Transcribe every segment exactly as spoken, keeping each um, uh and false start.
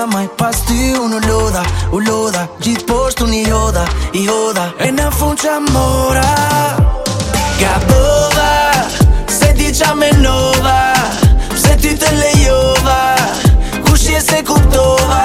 mai pas ty unë u lodha, u lodha gjithë poshtë unë i hodha, i hodha. E në fund qa mora gabova, se di qa menova, pse ty të lejova, kush je se kuptova.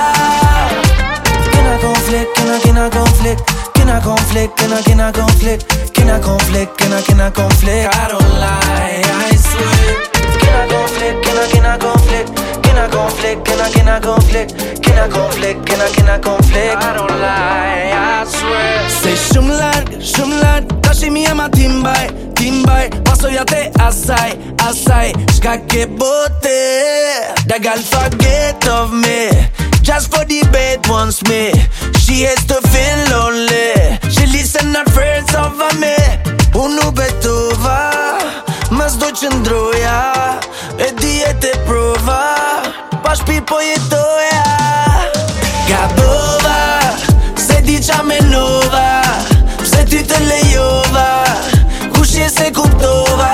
Kena konflikt, kena kena konflikt, kena konflikt, kena kena konflikt, kena konflikt, kena kena konflikt. I don't lie, I swear. Kena konflikt, kena kena konflikt, kena konflikt, kena kena konflikt, kena konflikt, kena kena konflikt. I don't lie, I swear. Se shumë larg, shumë larg, tash mi jema timbaj, timbaj, pasojat e asaj, asaj. Shka ke bote, that girl forget of me, just for the bed wants me. She has to feel lonely, she listen not friends over me. Unë betova, mas do qëndroja, e dijet e prova, pa shpi po jetoja. Gabova, se di qa menova, pse ty të lejova, kush je se kuptova.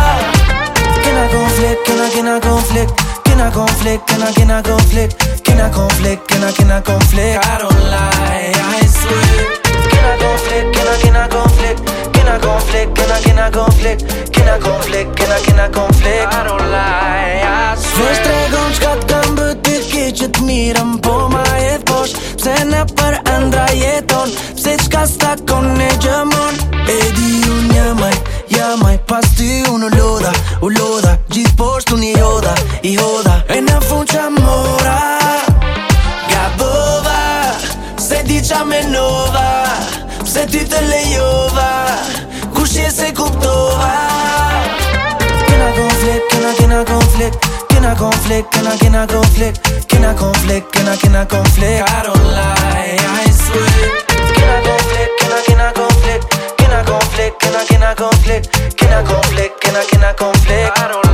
Kena konflikt, kena kena konflikt, kena konflikt, kena kena konflikt, kena konflikt, kena kena konflikt. I don't lie, I swear. Kena konflikt, kena kena konflikt, kena konflikt, kena kena konflikt, kena konflikt, kena kena konflikt. I don't lie, I swear. Vesh tregon qka t'kam bëti keqet mirëm, po ma jet posh, pse në për ëndra jeton, pse qka s'takon e gjëmon. E di unë jamaj, jamaj, pas ty unë u lodha, u lodha, gjithë poshtë unë i hodha, i hodha. E në fund qa mora gabova, se di qa menova, pse ty të lejova, kush je se kuptova. Kena konflikt, kena kena konflikt, kena konflikt, kena kena konflikt, kena konflikt, kena kena konflikt. I don't lie, I swear. Kena konflikt, kena kena konflikt, kena konflikt, kena kena konflikt, kena konflikt, kena kena konflikt. I don't